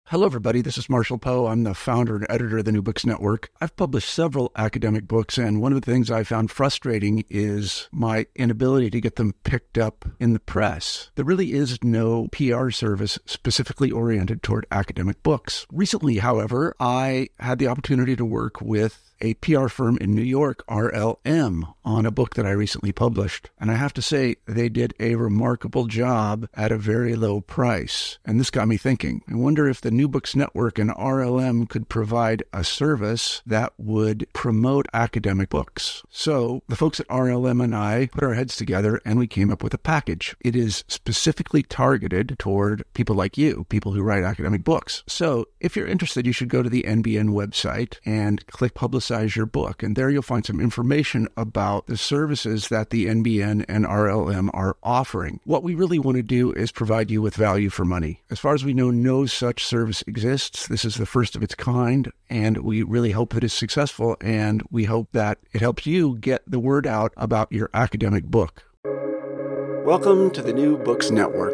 Hello, everybody. This is Marshall Poe. I'm the founder and editor of the New Books Network. I've published several academic books, and one of the things I found frustrating is my inability to get them picked up in the press. There really is no PR service specifically oriented toward academic books. Recently, however, I had the opportunity to work with a PR firm in New York, RLM, on a book that I recently published. And I have to say, they did a remarkable job at a very low price. And this got me thinking. I wonder if the New Books Network and RLM could provide a service that would promote academic books. So the folks at RLM and I put our heads together and we came up with a package. It is specifically targeted toward people like you, people who write academic books. So if you're interested, you should go to the NBN website and click Publicize Your Book. And there you'll find some information about the services that the NBN and RLM are offering. What we really want to do is provide you with value for money. As far as we know, no such service exists. This is the first of its kind, and we really hope that it's successful, and we hope that it helps you get the word out about your academic book. Welcome to the New Books Network.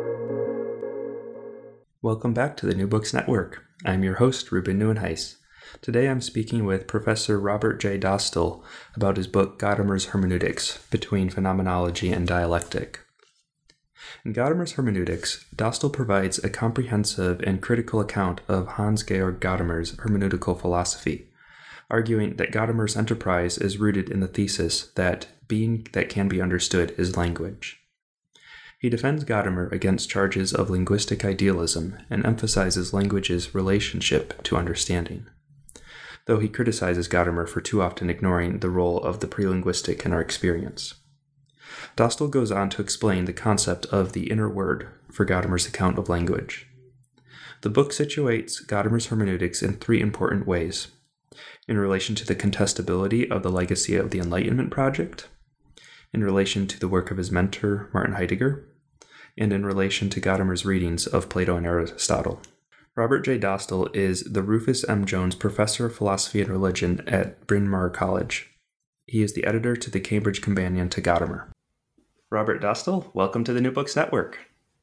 Welcome back to the New Books Network. I'm your host, Ruben Neuenhuis. Today I'm speaking with Professor Robert J. Dostal about his book Gadamer's Hermeneutics, Between Phenomenology and Dialectic. In Gadamer's Hermeneutics, Dostal provides a comprehensive and critical account of Hans-Georg Gadamer's hermeneutical philosophy, arguing that Gadamer's enterprise is rooted in the thesis that being that can be understood is language. He defends Gadamer against charges of linguistic idealism and emphasizes language's relationship to understanding, though he criticizes Gadamer for too often ignoring the role of the prelinguistic in our experience. Dostal goes on to explain the concept of the inner word for Gadamer's account of language. The book situates Gadamer's hermeneutics in three important ways: in relation to the contestability of the legacy of the Enlightenment project, in relation to the work of his mentor, Martin Heidegger, and in relation to Gadamer's readings of Plato and Aristotle. Robert J. Dostal is the Rufus M. Jones Professor of Philosophy and Religion at Bryn Mawr College. He is the editor to the Cambridge Companion to Gadamer. Robert Dostal, welcome to the New Books Network.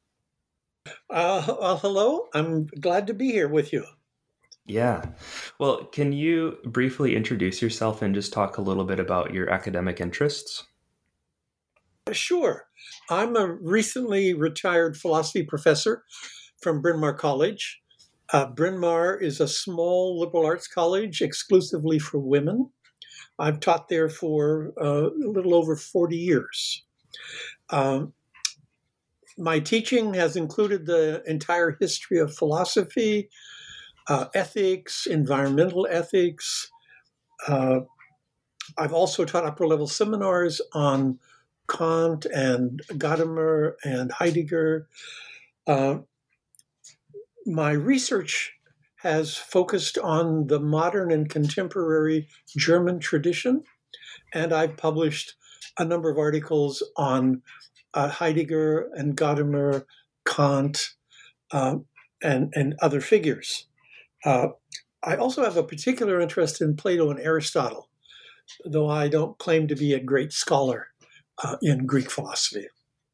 Hello. I'm glad to be here with you. Yeah. Well, can you briefly introduce yourself and just talk a little bit about your academic interests? Sure. I'm a recently retired philosophy professor from Bryn Mawr College. Bryn Mawr is a small liberal arts college exclusively for women. I've taught there for a little over 40 years. My teaching has included the entire history of philosophy, ethics, environmental ethics. I've also taught upper-level seminars on Kant and Gadamer and Heidegger. My research has focused on the modern and contemporary German tradition, and I've published a number of articles on Heidegger and Gadamer, Kant, and other figures. I also have a particular interest in Plato and Aristotle, though I don't claim to be a great scholar in Greek philosophy.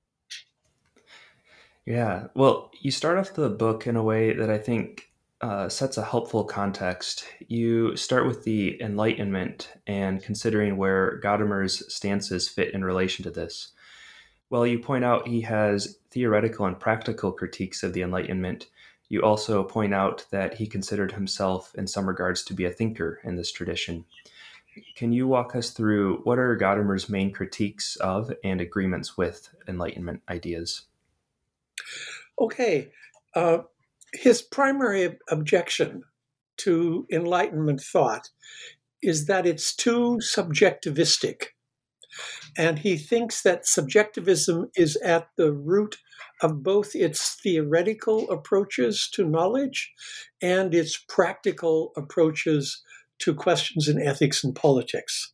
Yeah, well, you start off the book in a way that I think sets a helpful context. You start with the Enlightenment and considering where Gadamer's stances fit in relation to this. While you point out he has theoretical and practical critiques of the Enlightenment, you also point out that he considered himself in some regards to be a thinker in this tradition. Can you walk us through what are Gadamer's main critiques of and agreements with Enlightenment ideas? Okay. His primary objection to Enlightenment thought is that it's too subjectivistic. And he thinks that subjectivism is at the root of both its theoretical approaches to knowledge and its practical approaches to questions in ethics and politics.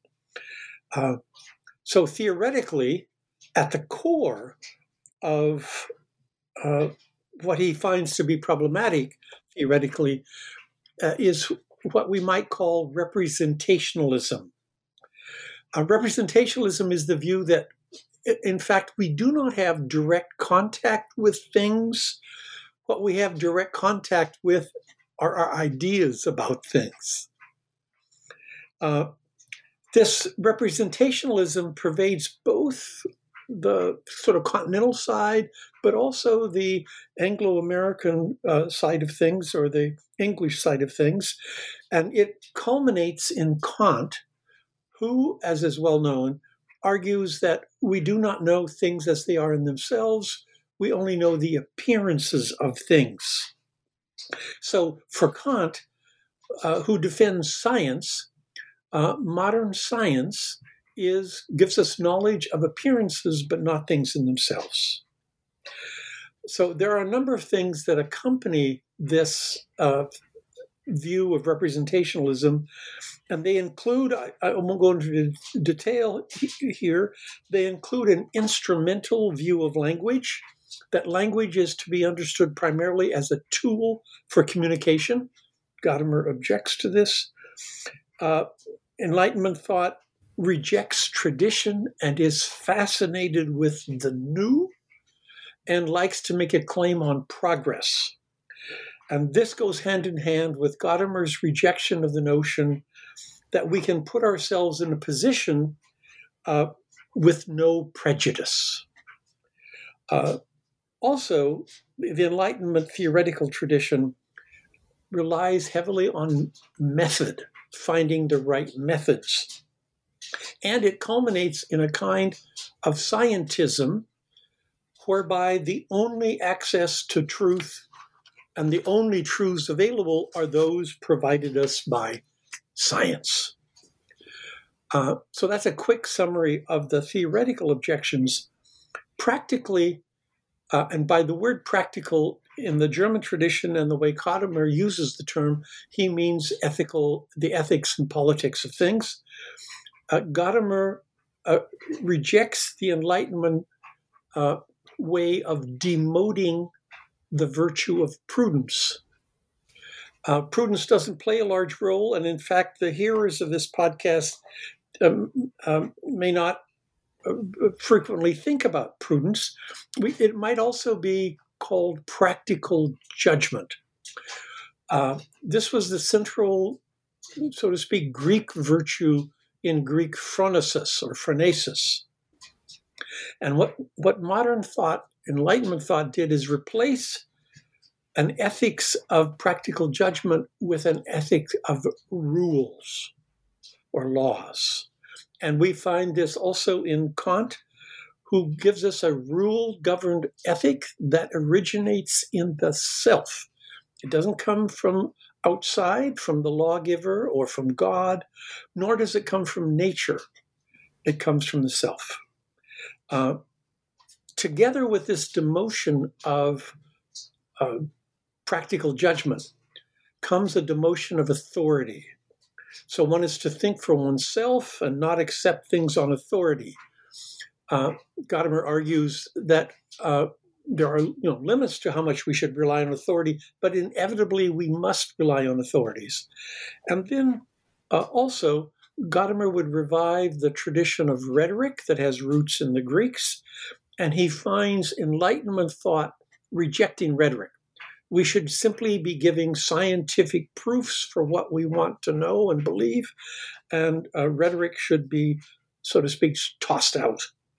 So theoretically, at the core of what he finds to be problematic theoretically is what we might call representationalism. Representationalism is the view that, in fact, we do not have direct contact with things what we have direct contact with are our ideas about things. This representationalism pervades both the sort of continental side, but also the Anglo-American side of things, or the English side of things. And it culminates in Kant, who, as is well known, argues that we do not know things as they are in themselves. We only know the appearances of things. So for Kant, who defends science, modern science gives us knowledge of appearances, but not things in themselves. So there are a number of things that accompany this view of representationalism, and they include, I won't go into detail here, they include an instrumental view of language, that language is to be understood primarily as a tool for communication. Gadamer objects to this. Enlightenment thought rejects tradition and is fascinated with the new and likes to make a claim on progress. And this goes hand in hand with Gadamer's rejection of the notion that we can put ourselves in a position with no prejudice. Also, the Enlightenment theoretical tradition relies heavily on method, finding the right methods. And it culminates in a kind of scientism whereby the only access to truth and the only truths available are those provided us by science. So that's a quick summary of the theoretical objections. Practically, and by the word practical, in the German tradition and the way Gadamer uses the term, he means the ethics and politics of things. Gadamer rejects the Enlightenment way of demoting the virtue of prudence. Prudence doesn't play a large role, and in fact, the hearers of this podcast may not frequently think about prudence. It might also be called practical judgment. This was the central, so to speak, Greek virtue in Greek phronesis or phronesis. And what modern thought, Enlightenment thought, did is replace an ethics of practical judgment with an ethic of rules or laws. And we find this also in Kant, who gives us a rule-governed ethic that originates in the self. It doesn't come from outside, from the lawgiver or from God, nor does it come from nature. It comes from the self. Together with this demotion of practical judgment comes a demotion of authority. So one is to think for oneself and not accept things on authority. Gadamer argues that there are limits to how much we should rely on authority, but inevitably we must rely on authorities. And then also, Gadamer would revive the tradition of rhetoric that has roots in the Greeks, and he finds Enlightenment thought rejecting rhetoric. We should simply be giving scientific proofs for what we want to know and believe, and rhetoric should be, so to speak, tossed out.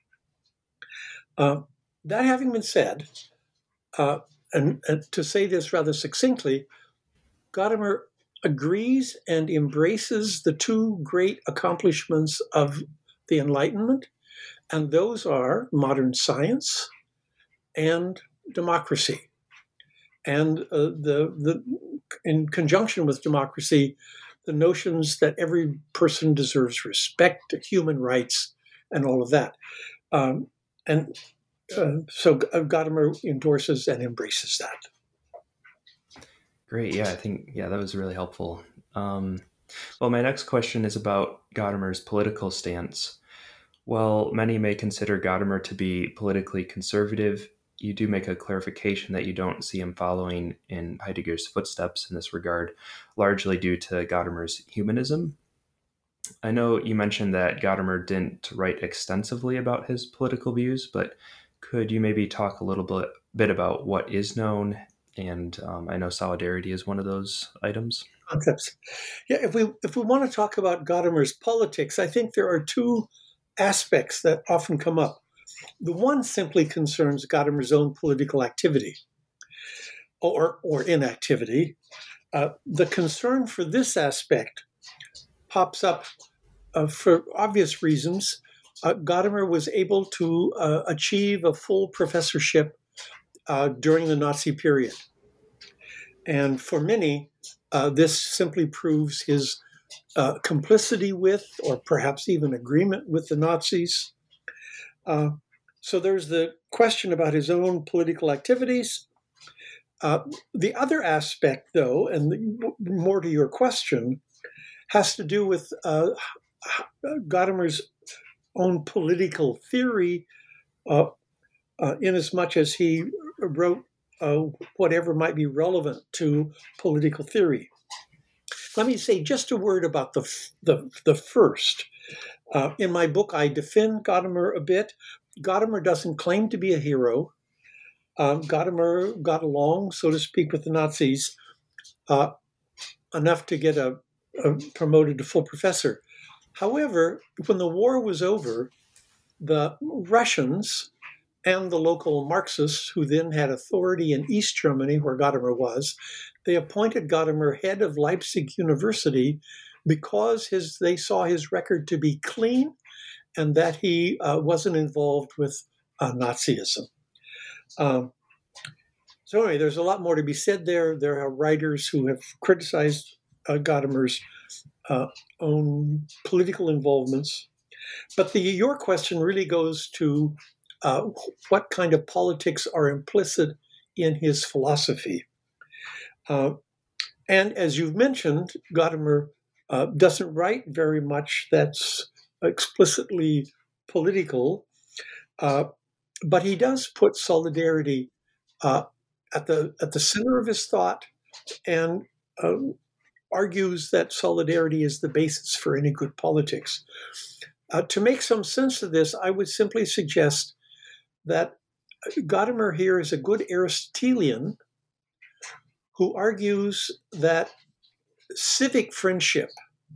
That having been said, and to say this rather succinctly, Gadamer agrees and embraces the two great accomplishments of the Enlightenment, and those are modern science and democracy. And in conjunction with democracy, the notions that every person deserves respect, human rights, and all of that. So Gadamer endorses and embraces that. Great. Yeah, I think, that was really helpful. Well, my next question is about Gadamer's political stance. While many may consider Gadamer to be politically conservative, you do make a clarification that you don't see him following in Heidegger's footsteps in this regard, largely due to Gadamer's humanism. I know you mentioned that Gadamer didn't write extensively about his political views, but could you maybe talk a little bit about what is known And I know solidarity is one of those items. Concepts. Yeah, if we want to talk about Gadamer's politics, I think there are two aspects that often come up. The one simply concerns Gadamer's own political activity or inactivity. The concern for this aspect pops up for obvious reasons. Gadamer was able to achieve a full professorship during the Nazi period. And for many, this simply proves his complicity with, or perhaps even agreement with, the Nazis. So there's the question about his own political activities. The other aspect, though, and more to your question, has to do with Gadamer's own political theory, in as much as he wrote whatever might be relevant to political theory. Let me say just a word about the first. In my book, I defend Gadamer a bit. Gadamer doesn't claim to be a hero. Gadamer got along, so to speak, with the Nazis enough to get promoted to full professor. However, when the war was over, the Russians and the local Marxists, who then had authority in East Germany, where Gadamer was, they appointed Gadamer head of Leipzig University because they saw his record to be clean and that he wasn't involved with Nazism. So anyway, there's a lot more to be said there. There are writers who have criticized Gadamer's own political involvements. But your question really goes to what kind of politics are implicit in his philosophy. And as you've mentioned, Gadamer doesn't write very much that's explicitly political, but he does put solidarity at the center of his thought, and argues that solidarity is the basis for any good politics. To make some sense of this, I would simply suggest that Gadamer here is a good Aristotelian who argues that civic friendship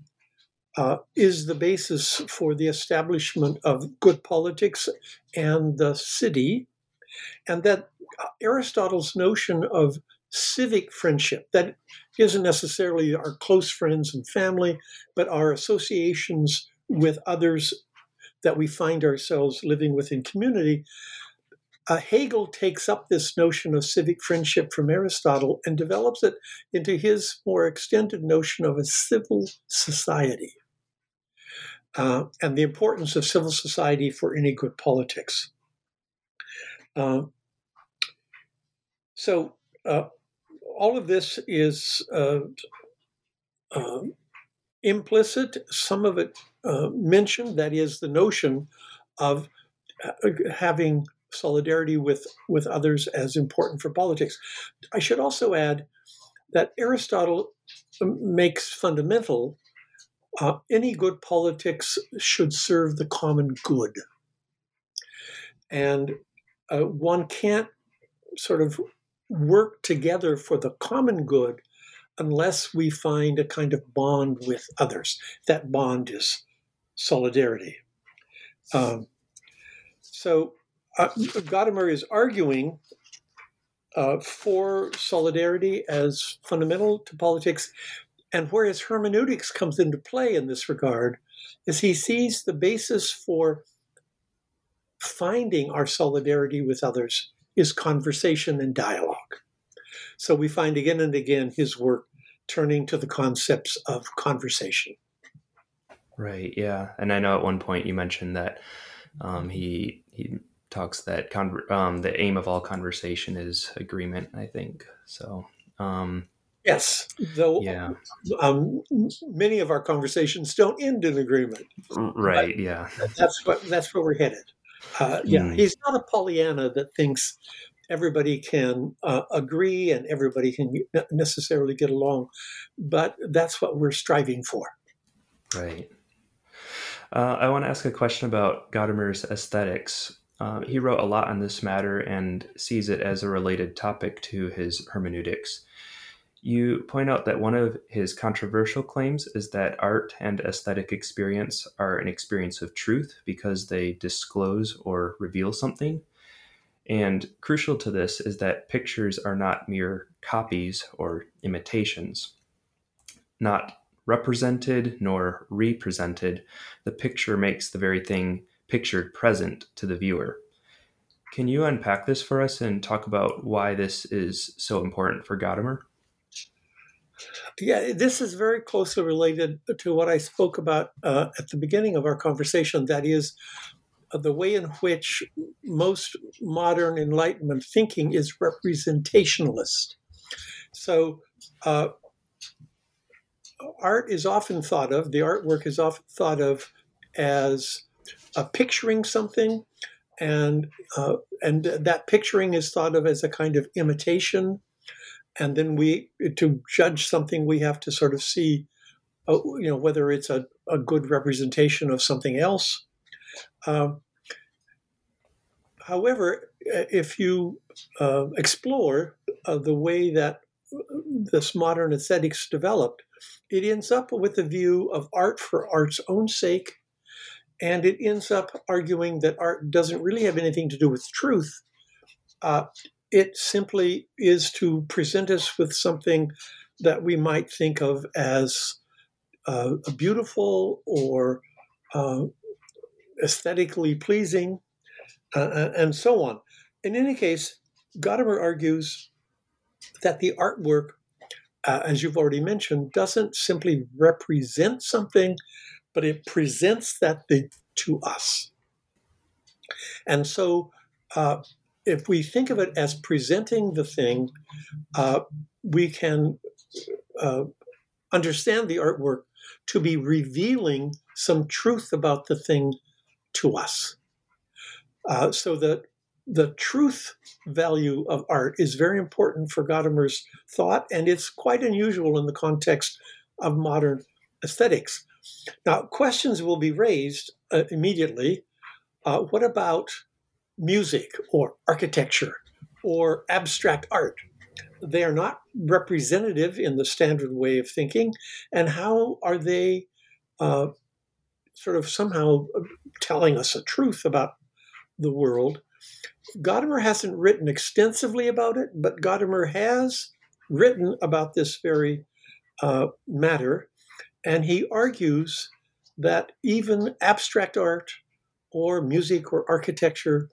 is the basis for the establishment of good politics and the city, and that Aristotle's notion of civic friendship, that isn't necessarily our close friends and family, but our associations with others that we find ourselves living within community. Hegel takes up this notion of civic friendship from Aristotle and develops it into his more extended notion of a civil society, and the importance of civil society for any good politics. So all of this is implicit, some of it mentioned, that is the notion of having solidarity with others as important for politics. I should also add that Aristotle makes fundamental any good politics should serve the common good. And one can't sort of work together for the common good unless we find a kind of bond with others. That bond is solidarity. So Gadamer is arguing for solidarity as fundamental to politics, and where his hermeneutics comes into play in this regard is he sees the basis for finding our solidarity with others is conversation and dialogue. So we find again and again his work turning to the concepts of conversation. Right, yeah. And I know at one point you mentioned that he talks that the aim of all conversation is agreement, I think. So yes, though yeah. Many of our conversations don't end in agreement. Right, yeah. That's where we're headed. He's not a Pollyanna that thinks everybody can agree and everybody can necessarily get along, but that's what we're striving for. Right. I want to ask a question about Gadamer's aesthetics. He wrote a lot on this matter and sees it as a related topic to his hermeneutics. You point out that one of his controversial claims is that art and aesthetic experience are an experience of truth because they disclose or reveal something. And crucial to this is that pictures are not mere copies or imitations. Not represented nor represented, the picture makes the very thing pictured present to the viewer. Can you unpack this for us and talk about why this is so important for Gadamer? Yeah, this is very closely related to what I spoke about at the beginning of our conversation. That is, the way in which most modern Enlightenment thinking is representationalist. So, art is often thought of, the artwork is often thought of as picturing something, and that picturing is thought of as a kind of imitation. And then to judge something, we have to sort of see, whether it's a good representation of something else. However, if you explore the way that this modern aesthetics developed, it ends up with a view of art for art's own sake, and it ends up arguing that art doesn't really have anything to do with truth. It simply is to present us with something that we might think of as beautiful or aesthetically pleasing, and so on. In any case, Gadamer argues that the artwork, as you've already mentioned, doesn't simply represent something, but it presents that thing to us. And so if we think of it as presenting the thing, we can understand the artwork to be revealing some truth about the thing to us. So that the truth value of art is very important for Gadamer's thought, and it's quite unusual in the context of modern aesthetics. Now, questions will be raised immediately. What about music or architecture or abstract art? They are not representative in the standard way of thinking, and how are they sort of somehow telling us a truth about the world? Gadamer hasn't written extensively about it, but Gadamer has written about this very matter, and he argues that even abstract art or music or architecture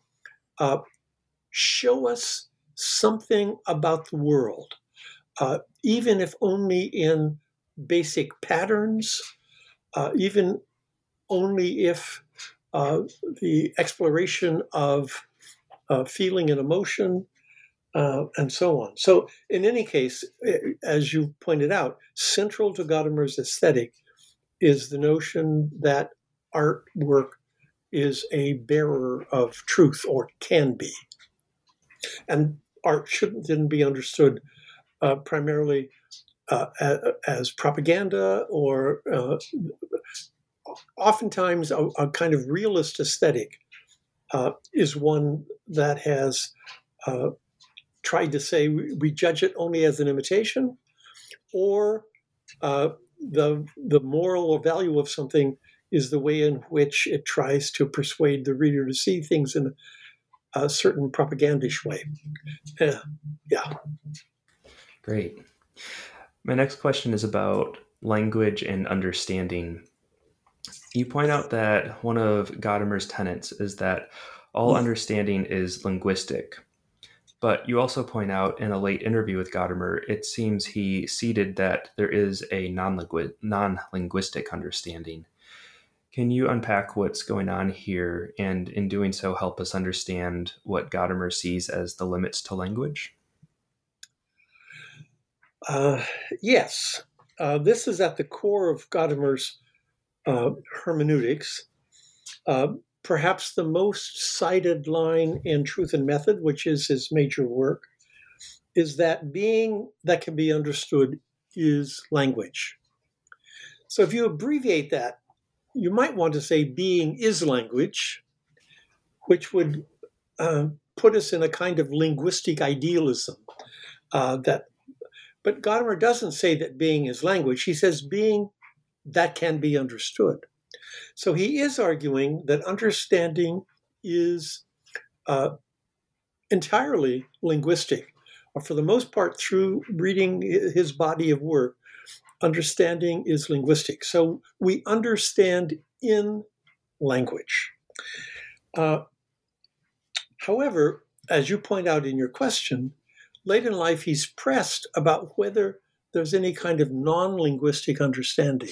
show us something about the world, even if only in basic patterns, even only if the exploration of feeling and emotion, and so on. So in any case, as you pointed out, central to Gadamer's aesthetic is the notion that artwork is a bearer of truth, or can be. And art shouldn't then be understood primarily as propaganda, or oftentimes a kind of realist aesthetic is one that has tried to say we judge it only as an imitation, or the moral or value of something is the way in which it tries to persuade the reader to see things in a certain propagandish way. Yeah. Great. My next question is about language and understanding. You point out that one of Gadamer's tenets is that all understanding is linguistic. But you also point out in a late interview with Gadamer, it seems he ceded that there is a non-linguistic understanding. Can you unpack what's going on here, and in doing so, help us understand what Gadamer sees as the limits to language? Yes. This is at the core of Gadamer's hermeneutics. Perhaps the most cited line in Truth and Method, which is his major work, is that being that can be understood is language. So if you abbreviate that, you might want to say being is language, which would put us in a kind of linguistic idealism. But Gadamer doesn't say that being is language. He says being that can be understood. So he is arguing that understanding is entirely linguistic, or for the most part, through reading his body of work, understanding is linguistic. So we understand in language. However, as you point out in your question, late in life he's pressed about whether there's any kind of non-linguistic understanding.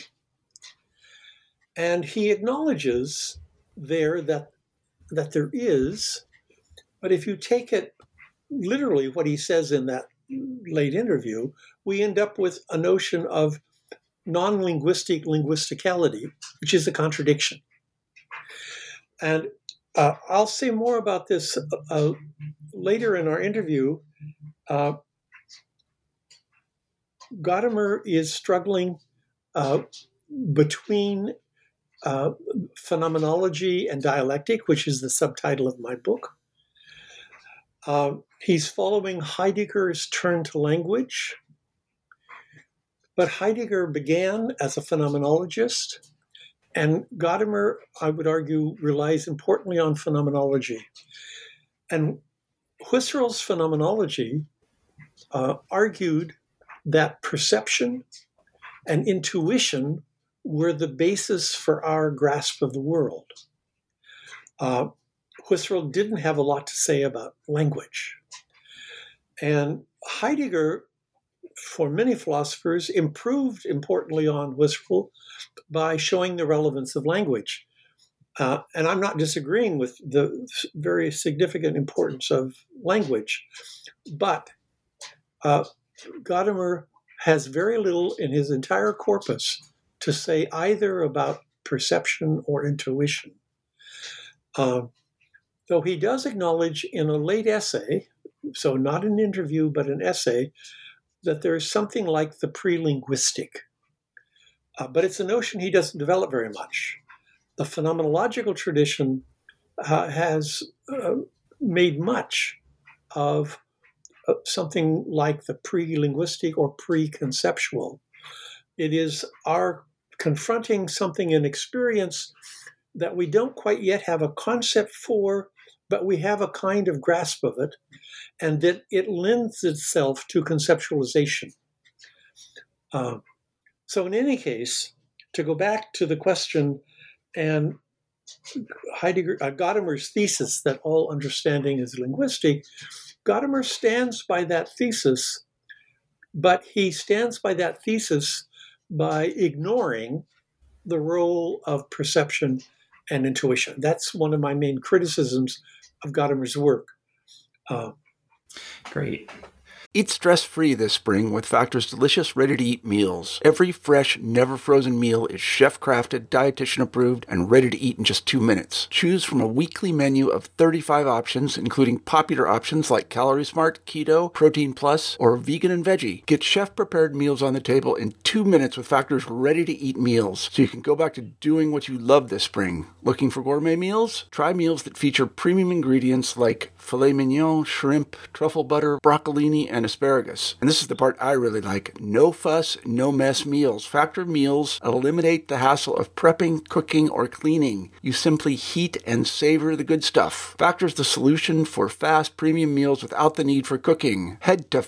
And he acknowledges there that there is, but if you take it literally what he says in that late interview, we end up with a notion of non-linguistic linguisticality, which is a contradiction. And I'll say more about this later in our interview. Gadamer is struggling between phenomenology and dialectic, which is the subtitle of my book. He's following Heidegger's turn to language. But Heidegger began as a phenomenologist, and Gadamer, I would argue, relies importantly on phenomenology. And Husserl's phenomenology argued that perception and intuition were the basis for our grasp of the world. Husserl didn't have a lot to say about language. And Heidegger, for many philosophers, improved importantly on Husserl by showing the relevance of language. And I'm not disagreeing with the very significant importance of language, but Gadamer has very little in his entire corpus to say either about perception or intuition. Though he does acknowledge in a late essay, so not an interview, but an essay, that there's something like the pre-linguistic. But it's a notion he doesn't develop very much. The phenomenological tradition has made much of something like the pre-linguistic or pre-conceptual. It is our confronting something in experience that we don't quite yet have a concept for, but we have a kind of grasp of it, and that it lends itself to conceptualization. So in any case, to go back to the question and Gadamer's thesis that all understanding is linguistic, Gadamer stands by that thesis, but he stands by that thesis by ignoring the role of perception and intuition. That's one of my main criticisms of Gadamer's work. Great. Eat stress-free this spring with Factor's delicious, ready-to-eat meals. Every fresh, never-frozen meal is chef-crafted, dietitian-approved, and ready to eat in just 2 minutes. Choose from a weekly menu of 35 options, including popular options like Calorie Smart, Keto, Protein Plus, or Vegan and Veggie. Get chef-prepared meals on the table in 2 minutes with Factor's ready-to-eat meals, so you can go back to doing what you love this spring. Looking for gourmet meals? Try meals that feature premium ingredients like filet mignon, shrimp, truffle butter, broccolini, and asparagus. And this is the part I really like. No fuss, no mess meals. Factor meals eliminate the hassle of prepping, cooking, or cleaning. You simply heat and savor the good stuff. Factor's the solution for fast premium meals without the need for cooking. Head to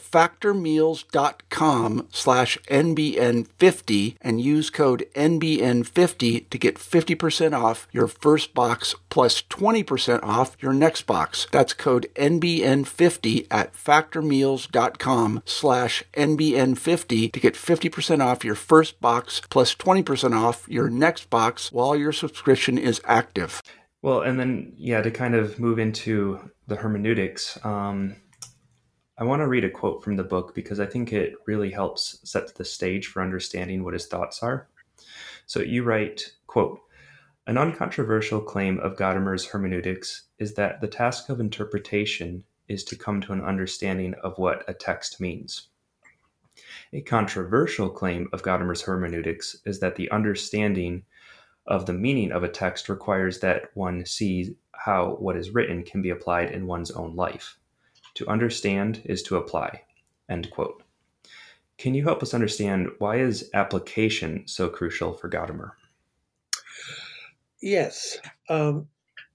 factormeals.com/NBN50 and use code NBN50 to get 50% off your first box plus 20% off your next box. That's code NBN50 at factormeals.com/NBN50 to get 50% off your first box plus 20% off your next box while your subscription is active. Well, and then, to kind of move into the hermeneutics, I want to read a quote from the book because I think it really helps set the stage for understanding what his thoughts are. So you write, quote, "An uncontroversial claim of Gadamer's hermeneutics is that the task of interpretation is to come to an understanding of what a text means. A controversial claim of Gadamer's hermeneutics is that the understanding of the meaning of a text requires that one see how what is written can be applied in one's own life. To understand is to apply. End quote. Can you help us understand why is application so crucial for Gadamer? Yes. Let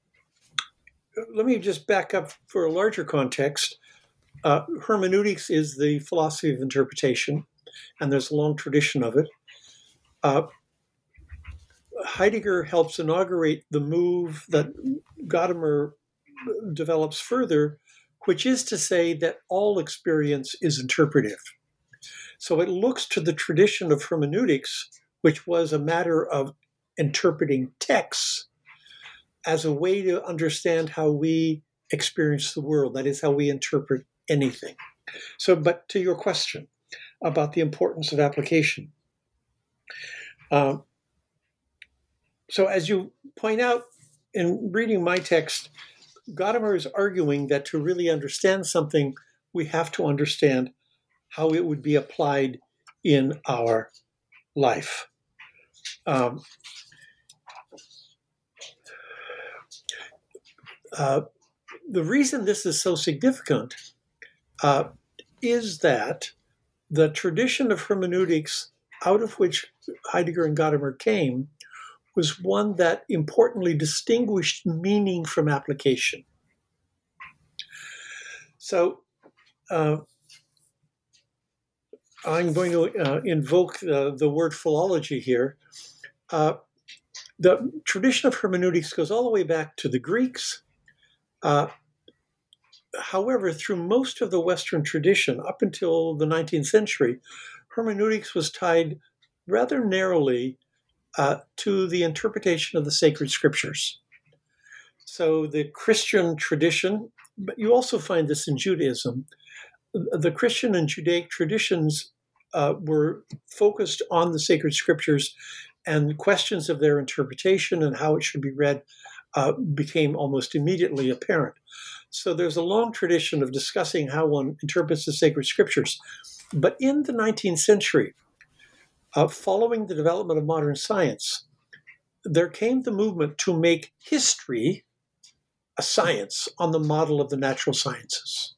me just back up for a larger context. Hermeneutics is the philosophy of interpretation, and there's a long tradition of it. Heidegger helps inaugurate the move that Gadamer develops further, which is to say that all experience is interpretive. So it looks to the tradition of hermeneutics, which was a matter of interpreting texts, as a way to understand how we experience the world. That is, how we interpret anything. So, but to your question about the importance of application. So as you point out in reading my text, Gadamer is arguing that to really understand something, we have to understand how it would be applied in our life. The reason this is so significant is that the tradition of hermeneutics out of which Heidegger and Gadamer came was one that importantly distinguished meaning from application. So I'm going to invoke the word philology here. The tradition of hermeneutics goes all the way back to the Greeks. However, through most of the Western tradition, up until the 19th century, hermeneutics was tied rather narrowly to the interpretation of the sacred scriptures. So the Christian tradition, but you also find this in Judaism, the Christian and Judaic traditions were focused on the sacred scriptures, and questions of their interpretation and how it should be read became almost immediately apparent. So there's a long tradition of discussing how one interprets the sacred scriptures. But in the 19th century, following the development of modern science, there came the movement to make history a science on the model of the natural sciences.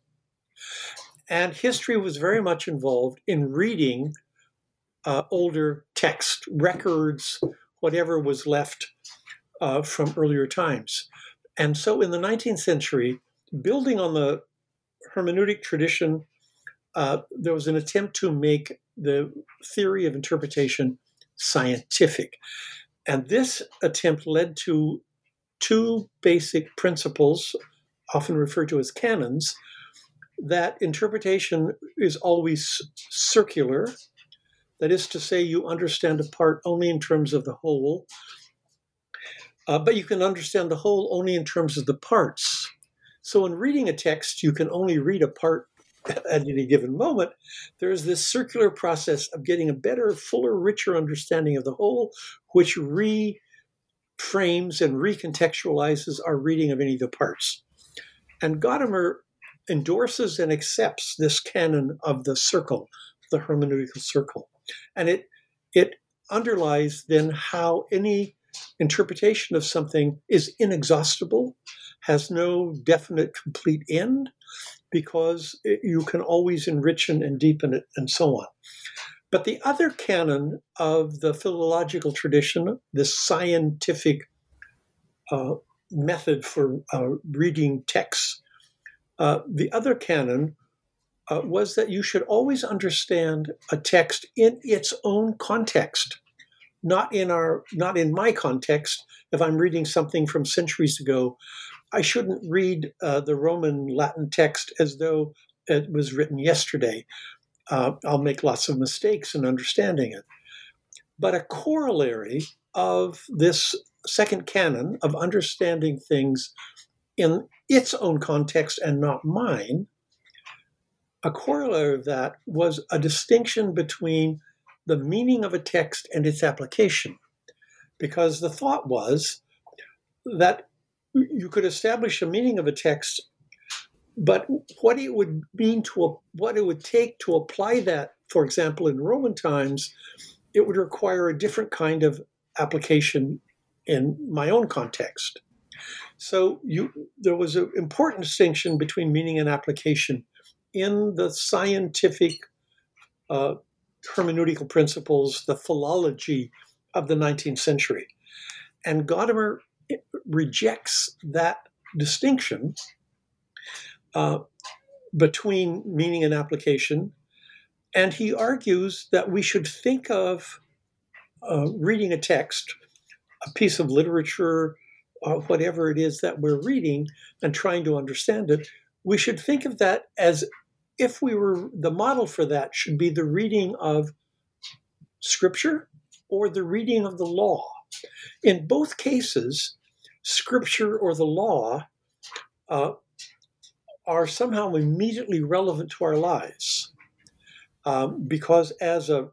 And history was very much involved in reading older text, records, whatever was left from earlier times. And so in the 19th century, building on the hermeneutic tradition, there was an attempt to make the theory of interpretation scientific. And this attempt led to two basic principles, often referred to as canons, that interpretation is always circular. That is to say, you understand a part only in terms of the whole, but you can understand the whole only in terms of the parts. So in reading a text, you can only read a part at any given moment. There's this circular process of getting a better, fuller, richer understanding of the whole, which reframes and recontextualizes our reading of any of the parts. And Gadamer endorses and accepts this canon of the circle, the hermeneutical circle. And it underlies then how any interpretation of something is inexhaustible, has no definite complete end, because you can always enrich and deepen it, and so on. But the other canon of the philological tradition, this scientific method for reading texts, the other canon was that you should always understand a text in its own context, not in my context. If I'm reading something from centuries ago, I shouldn't read the Roman Latin text as though it was written yesterday. I'll make lots of mistakes in understanding it. But a corollary of this second canon of understanding things in its own context and not mine, a corollary of that was a distinction between the meaning of a text and its application. Because the thought was that you could establish a meaning of a text, but what it would mean what it would take to apply that, for example, in Roman times, it would require a different kind of application in my own context. So there was an important distinction between meaning and application in the scientific hermeneutical principles, the philology of the 19th century. And Gadamer rejects that distinction between meaning and application. And he argues that we should think of reading a text, a piece of literature, whatever it is that we're reading and trying to understand it. We should think of that as if the model for that should be the reading of Scripture or the reading of the law. In both cases, Scripture or the law are somehow immediately relevant to our lives, because as a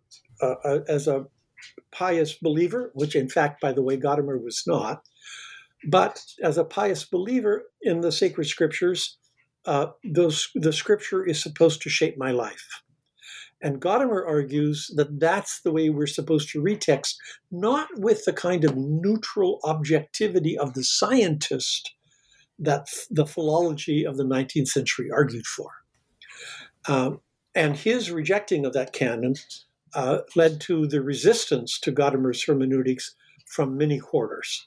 pious believer, which in fact, by the way, Gadamer was not, but as a pious believer in the sacred Scriptures, the Scripture is supposed to shape my life. And Gadamer argues that that's the way we're supposed to read text, not with the kind of neutral objectivity of the scientist that the philology of the 19th century argued for. And his rejecting of that canon led to the resistance to Gadamer's hermeneutics from many quarters.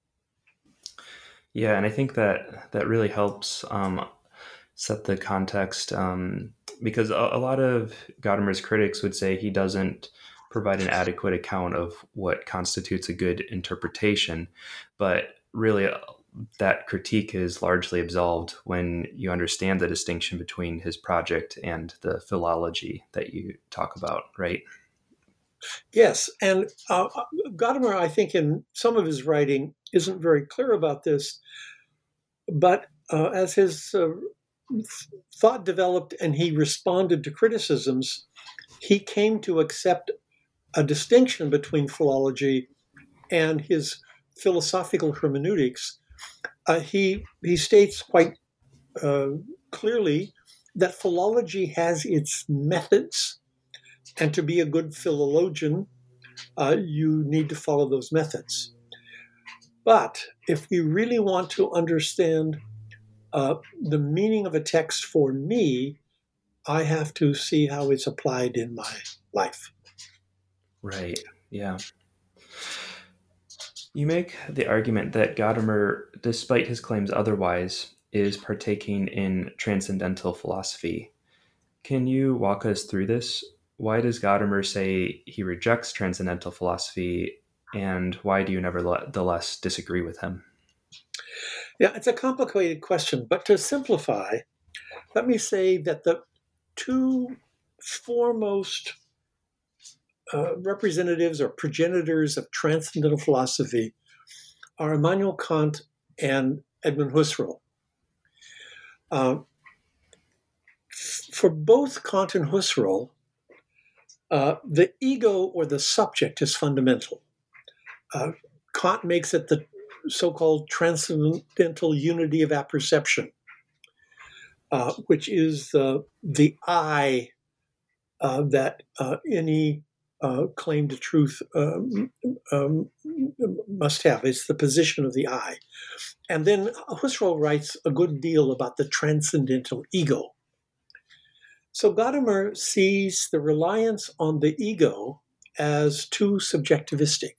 Yeah, and I think that really helps set the context, because a lot of Gadamer's critics would say he doesn't provide an adequate account of what constitutes a good interpretation. But really, that critique is largely absolved when you understand the distinction between his project and the philology that you talk about, right? Yes, and Gadamer, I think, in some of his writing, isn't very clear about this, but as his thought developed and he responded to criticisms, he came to accept a distinction between philology and his philosophical hermeneutics. He states quite clearly that philology has its methods, and to be a good philologian, you need to follow those methods. But if we really want to understand the meaning of a text for me, I have to see how it's applied in my life. Right, yeah. You make the argument that Gadamer, despite his claims otherwise, is partaking in transcendental philosophy. Can you walk us through this? Why does Gadamer say he rejects transcendental philosophy, and why do you nevertheless disagree with him? Yeah, it's a complicated question, but to simplify, let me say that the two foremost representatives or progenitors of transcendental philosophy are Immanuel Kant and Edmund Husserl. For both Kant and Husserl, the ego or the subject is fundamental. Kant makes it the so-called transcendental unity of apperception, which is the I that any claim to truth must have. It's the position of the I. And then Husserl writes a good deal about the transcendental ego. So Gadamer sees the reliance on the ego as too subjectivistic.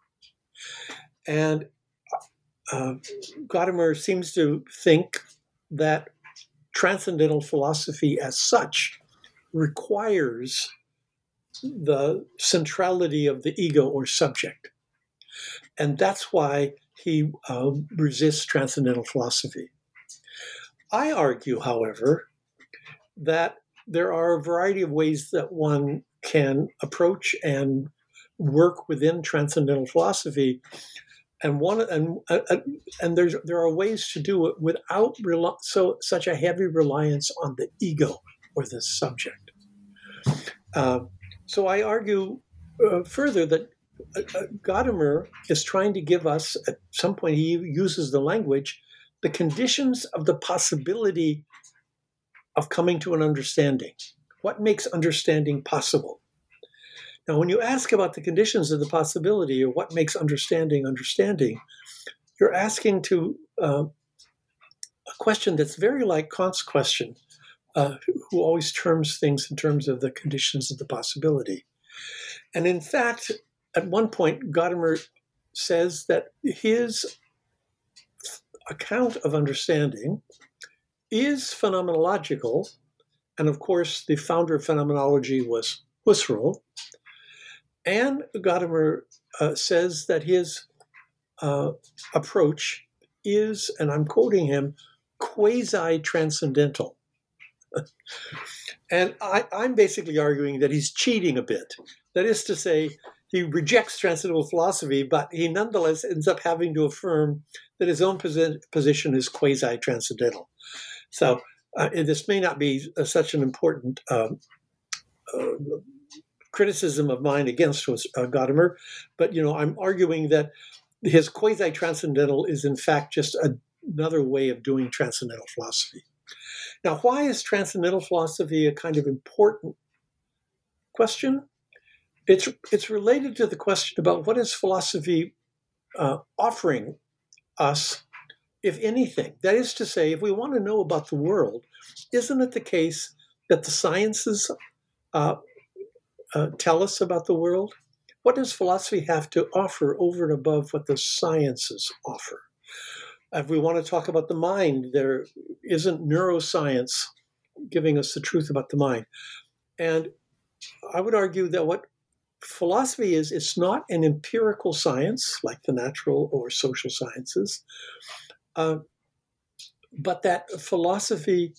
And Gadamer seems to think that transcendental philosophy as such requires the centrality of the ego or subject. And that's why he resists transcendental philosophy. I argue, however, that there are a variety of ways that one can approach and work within transcendental philosophy, and there are ways to do it without such a heavy reliance on the ego or the subject. So I argue further that Gadamer is trying to give us, at some point he uses the language, the conditions of the possibility of coming to an understanding. What makes understanding possible? Now, when you ask about the conditions of the possibility or what makes understanding, you're asking to a question that's very like Kant's question, who always terms things in terms of the conditions of the possibility. And in fact, at one point, Gadamer says that his account of understanding is phenomenological. And of course, the founder of phenomenology was Husserl. And Gadamer says that his approach is, and I'm quoting him, quasi-transcendental. And I'm basically arguing that he's cheating a bit. That is to say, he rejects transcendental philosophy, but he nonetheless ends up having to affirm that his own position is quasi-transcendental. So this may not be such an important criticism of mine against Gadamer, but I'm arguing that his quasi-transcendental is in fact just another way of doing transcendental philosophy. Now, why is transcendental philosophy a kind of important question? It's related to the question about what is philosophy offering us, if anything. That is to say, if we want to know about the world, isn't it the case that the sciences tell us about the world? What does philosophy have to offer over and above what the sciences offer? If we want to talk about the mind, there isn't neuroscience giving us the truth about the mind. And I would argue that what philosophy is, it's not an empirical science like the natural or social sciences, but that philosophy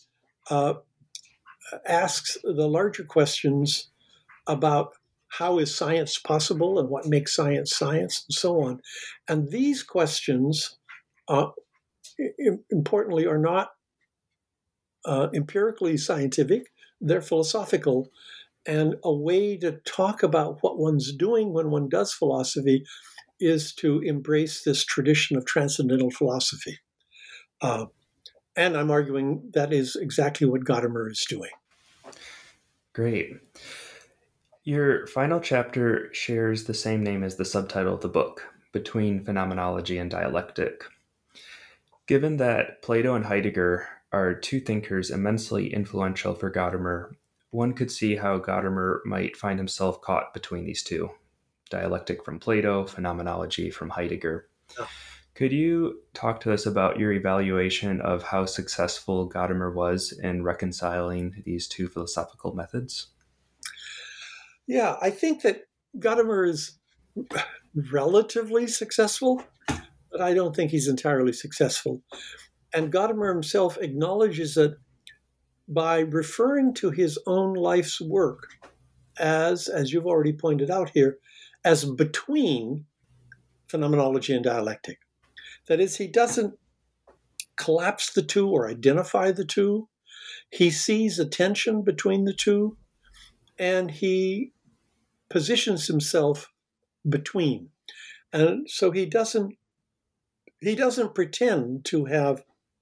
asks the larger questions about how is science possible and what makes science science and so on. And these questions, importantly, are not empirically scientific, they're philosophical. And a way to talk about what one's doing when one does philosophy is to embrace this tradition of transcendental philosophy. And I'm arguing that is exactly what Gadamer is doing. Great. Your final chapter shares the same name as the subtitle of the book, Between Phenomenology and Dialectic. Given that Plato and Heidegger are two thinkers immensely influential for Gadamer, one could see how Gadamer might find himself caught between these two, dialectic from Plato, phenomenology from Heidegger. Oh. Could you talk to us about your evaluation of how successful Gadamer was in reconciling these two philosophical methods? Yeah, I think that Gadamer is relatively successful, but I don't think he's entirely successful. And Gadamer himself acknowledges that by referring to his own life's work as you've already pointed out here, as between phenomenology and dialectic. That is, he doesn't collapse the two or identify the two. He sees a tension between the two, and he positions himself between. And so he doesn't pretend to have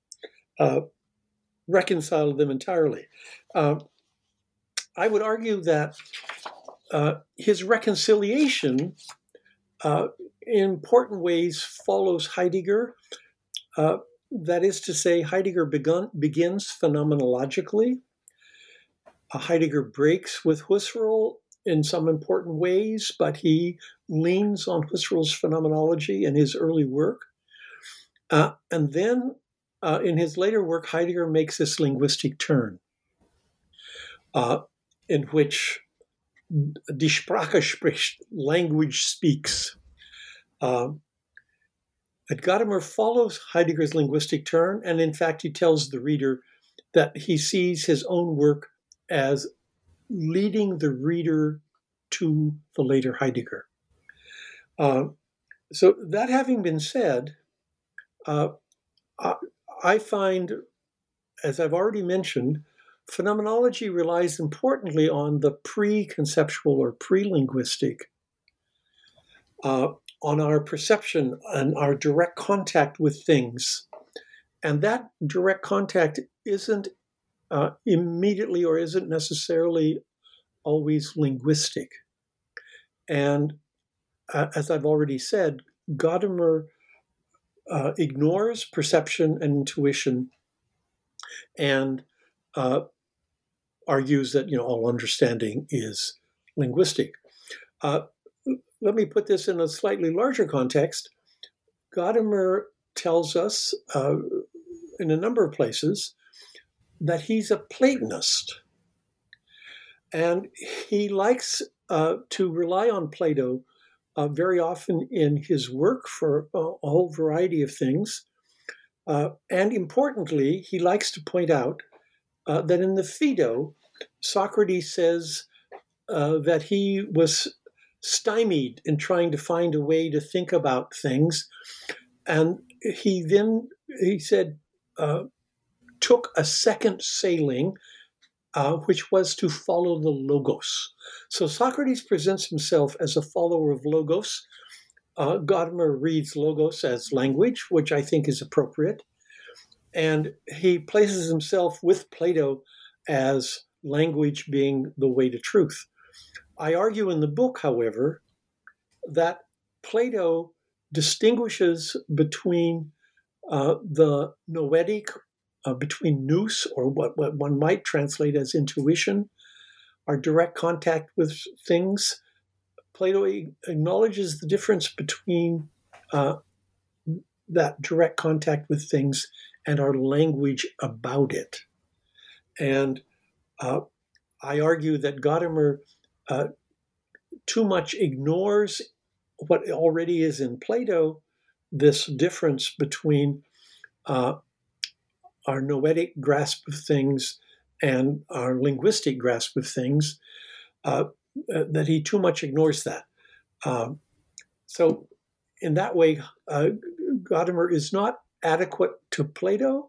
reconciled them entirely. I would argue that his reconciliation in important ways follows Heidegger. That is to say, Heidegger begins phenomenologically. Heidegger breaks with Husserl in some important ways, but he leans on Husserl's phenomenology in his early work. And then in his later work, Heidegger makes this linguistic turn in which die Sprache spricht, language speaks. And Gadamer follows Heidegger's linguistic turn, and in fact, he tells the reader that he sees his own work as leading the reader to the later Heidegger. So that having been said, I find, as I've already mentioned, phenomenology relies importantly on the pre-conceptual or pre-linguistic, on our perception and our direct contact with things. And that direct contact isn't immediately or isn't necessarily always linguistic. And as I've already said, Gadamer ignores perception and intuition, and argues that all understanding is linguistic. Let me put this in a slightly larger context. Gadamer tells us in a number of places that he's a Platonist, and he likes to rely on Plato very often in his work for a whole variety of things. And importantly, he likes to point out that in the Phaedo, Socrates says that he was stymied in trying to find a way to think about things. And he said, took a second sailing, which was to follow the Logos. So Socrates presents himself as a follower of Logos. Gadamer reads Logos as language, which I think is appropriate. And he places himself with Plato as language being the way to truth. I argue in the book, however, that Plato distinguishes between the noetic, between nous, or what one might translate as intuition, our direct contact with things. Plato acknowledges the difference between that direct contact with things and our language about it. And I argue that Gadamer too much ignores what already is in Plato, this difference between our noetic grasp of things and our linguistic grasp of things, that he too much ignores that. So in that way, Gadamer is not adequate to Plato,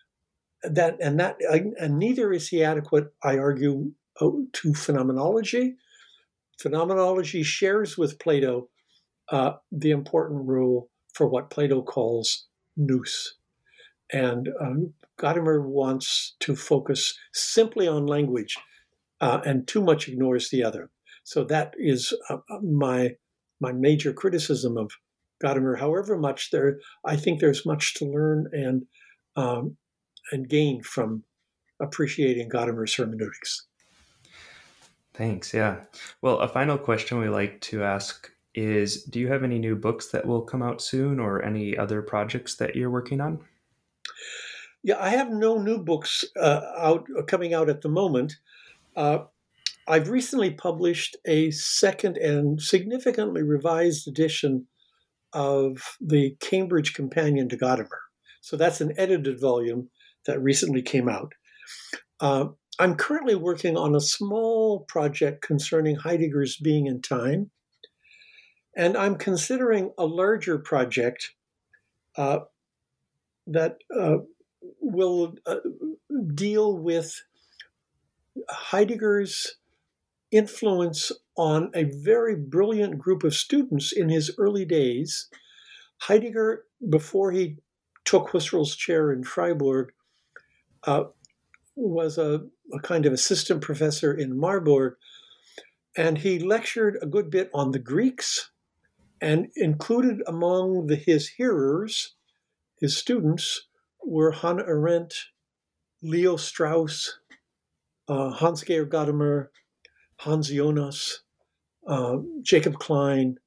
and neither is he adequate, I argue, to phenomenology. Phenomenology shares with Plato the important rule for what Plato calls nous. And Gadamer wants to focus simply on language and too much ignores the other. So that is my major criticism of Gadamer. However much I think there's much to learn and gain from appreciating Gadamer's hermeneutics. Thanks. Yeah. Well, a final question we like to ask is, do you have any new books that will come out soon or any other projects that you're working on? Yeah, I have no new books coming out at the moment. I've recently published a second and significantly revised edition of the Cambridge Companion to Gadamer. So that's an edited volume that recently came out. I'm currently working on a small project concerning Heidegger's being and time. And I'm considering a larger project that will deal with Heidegger's influence on a very brilliant group of students in his early days. Heidegger, before he took Husserl's chair in Freiburg, was a kind of assistant professor in Marburg, and he lectured a good bit on the Greeks, and included among his hearers, his students, were Hannah Arendt, Leo Strauss, Hans-Georg Gadamer, Hans Jonas, Jacob Klein,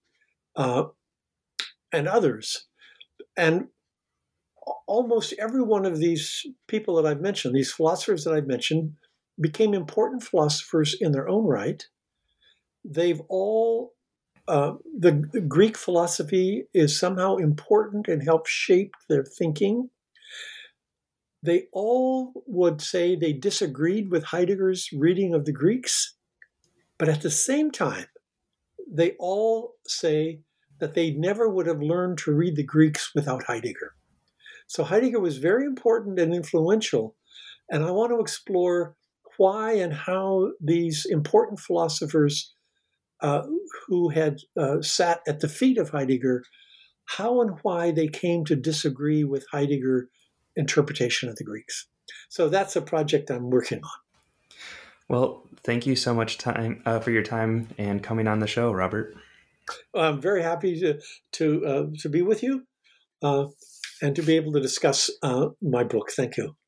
and others. And almost every one of these people that I've mentioned, these philosophers that I've mentioned, became important philosophers in their own right. They've all, the Greek philosophy is somehow important and helped shape their thinking. They all would say they disagreed with Heidegger's reading of the Greeks, but at the same time, they all say that they never would have learned to read the Greeks without Heidegger. So Heidegger was very important and influential, and I want to explore why and how these important philosophers who had sat at the feet of Heidegger, how and why they came to disagree with Heidegger's interpretation of the Greeks. So that's a project I'm working on. Well, thank you so much for your time and coming on the show, Robert. I'm very happy to be with you. and to be able to discuss my book. Thank you.